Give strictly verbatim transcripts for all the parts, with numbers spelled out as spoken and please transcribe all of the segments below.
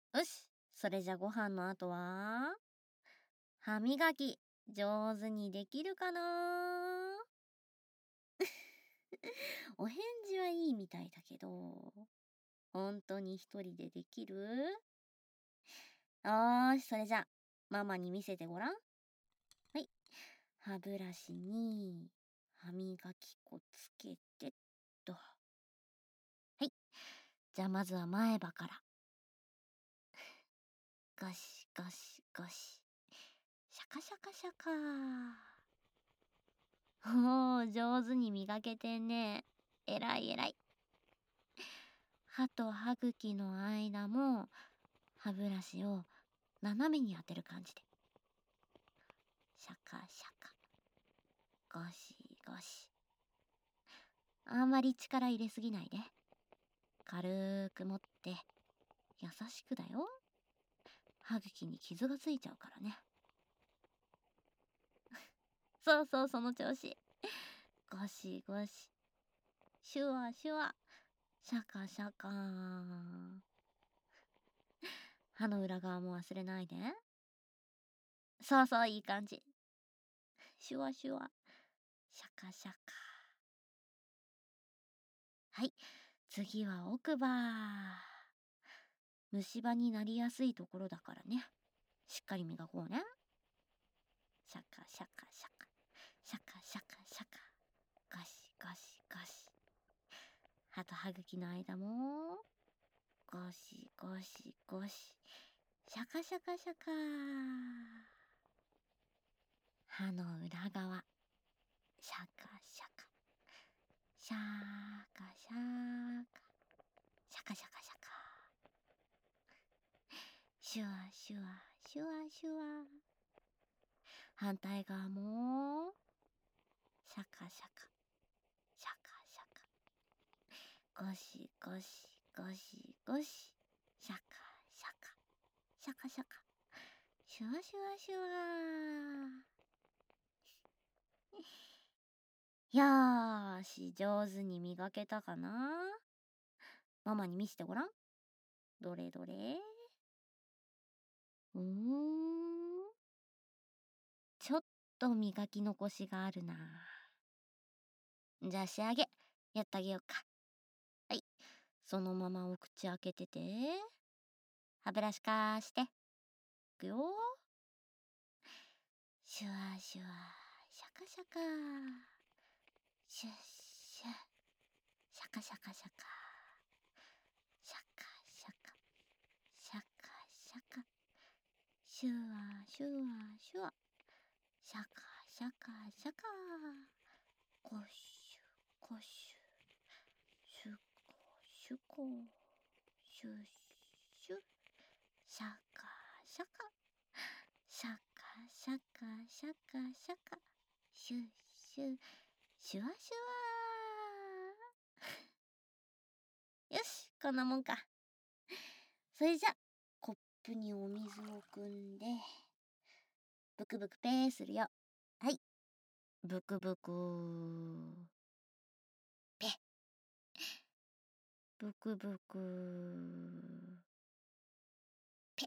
よし、それじゃご飯の後は歯磨き上手にできるかな？お返事はいいみたいだけど、本当に一人でできる？よーし、それじゃあママに見せてごらん。はい、歯ブラシに歯磨き粉つけてっと。はい、じゃあまずは前歯から。ゴシゴシゴシ。シャカシャカシャカ。おー、上手に磨けてんね。えらいえらい。歯と歯茎の間も歯ブラシを斜めに当てる感じで。シャカシャカ。ゴシゴシ。あんまり力入れすぎないで。軽く持って優しくだよ。歯茎に傷がついちゃうからね。そうそう、その調子。ゴシゴシ。シュワシュワ。シャカシャカ。歯の裏側も忘れないで。そうそう、いい感じ。シュワシュワ。シャカシャカ。はい。次は奥歯。虫歯になりやすいところだからね。しっかり磨こうね。シャカシャカシャカ。シャカシャカシャカ。ゴシゴシゴシ。歯と歯茎の間もゴシゴシゴシ。シャカシャカシャカ。歯の裏側。シャカシャカ。シャーカシャーカ。シャカシャカシャカ。シュワシュワシュワシュワ。反対側もシャカシャカシャカシャカ。ゴシゴシゴシゴシ。シャカシャカシャカシャカ。シュワシュワシュワ。よーし、上手に磨けたかな？ママに見せてごらん。どれどれ？うーん。ちょっと磨き残しがあるな。じゃあ仕上げ、やってあげようか。はい。そのままお口開けてて。歯ブラシ貸して。いくよ。シュワシュワ、シャカシャカ。シュッシュッ。シャカシャカシャカ。シャカシャカ。シャカシャカ。シュワシュワシュワ。シャカシャカシャカ。コシュコシュ。シュコシュコ。シュッシュッ。シャカシャカ。シャカシャカシャカシャカ。シュッシュッ。シュワシュワ。よし、こんなもんか。それじゃ、コップにお水を汲んで、ブクブクペーするよ。はい。ブクブク。ペ。ブクブク。ペ。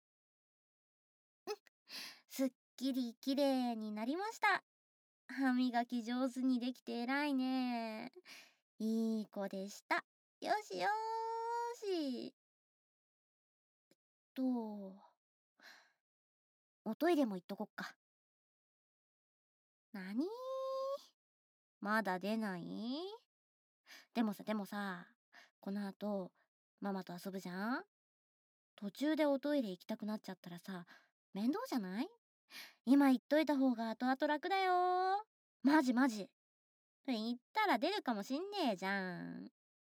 すっきりきれいになりました。歯磨き上手にできて偉いね。いい子でした。よしよーし。と、おトイレも行っとこっか。なに？まだ出ない？でもさ、でもさ、この後、ママと遊ぶじゃん？途中でおトイレ行きたくなっちゃったらさ、面倒じゃない？今言っといた方が後々楽だよ。マジマジ。言ったら出るかもしんねえじゃん。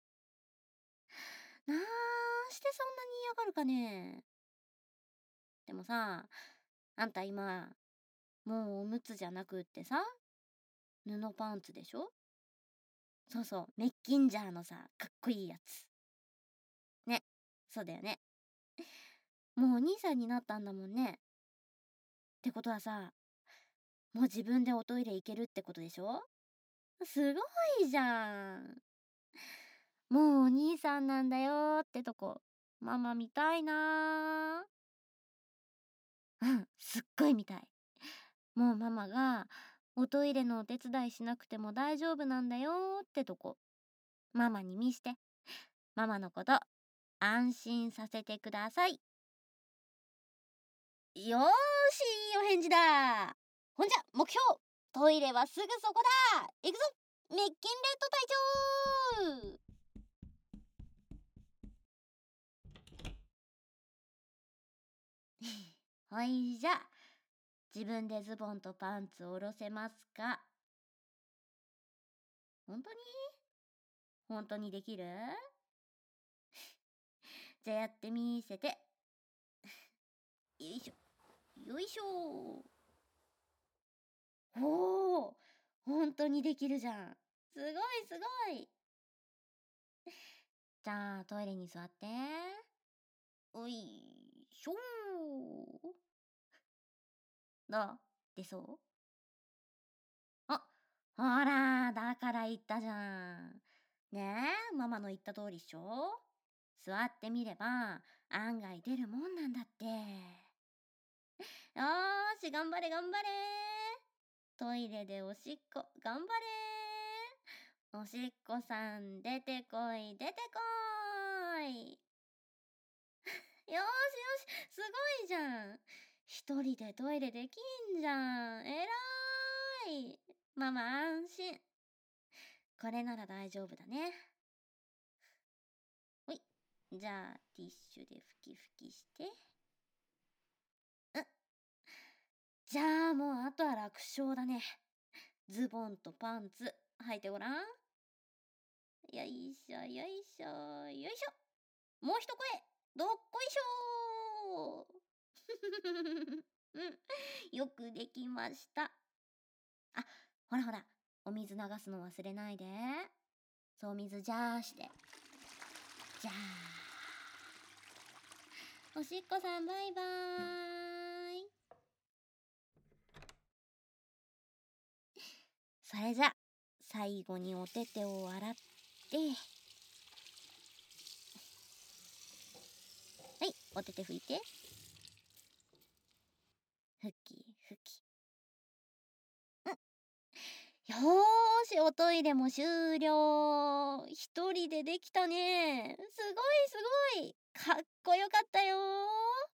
なんしてそんなに嫌がるかね。でもさ、あんた今、もうおむつじゃなくってさ、布パンツでしょ？そうそう、メッキンジャーのさ、かっこいいやつ。ね、そうだよね。もうお兄さんになったんだもんね。ってことはさ、もう自分でおトイレ行けるってことでしょ？すごいじゃん。もうお兄さんなんだよってとこ。 ママ見たいなー。うん、すっごい見たい。もうママがおトイレのお手伝いしなくても大丈夫なんだよーってとこ、ママに見して。ママのこと安心させてください。よーし、いいお返事だ。ほんじゃ、目標、トイレはすぐそこだ。行くぞ、メッキンレッド隊長。ほいじゃ、自分でズボンとパンツ下ろせますか？本当に本当にできる？じゃあやってみせて。よいしょよいしょ。おお、本当にできるじゃん。すごいすごい。じゃあトイレに座って。おいしょー。どう？出そう？あ、ほら、だから言ったじゃん。ねえ、ママの言った通りっしょ？座ってみれば案外出るもんなんだって。よーし、頑張れ頑張れ。トイレでおしっこ頑張れ。おしっこさん出てこい出てこい。よーしよし、すごいじゃん。一人でトイレできんじゃん。えらい。ママ安心。これなら大丈夫だね。ほい。じゃあティッシュで拭き拭きして。うん。じゃあもうあとは楽勝だね。ズボンとパンツ履いてごらん。よいしょよいしょよいしょ。もう一声どっこいしょー。うん、よくできました。あ、ほらほら、お水流すの忘れないで。そう、水ジャーして。じゃあおしっこさんバイバーイ。それじゃ最後にお手手を洗って、はい、お手手拭いて。ふきふき。よーし、おトイレも終了。一人でできたね。すごいすごい。かっこよかったよー。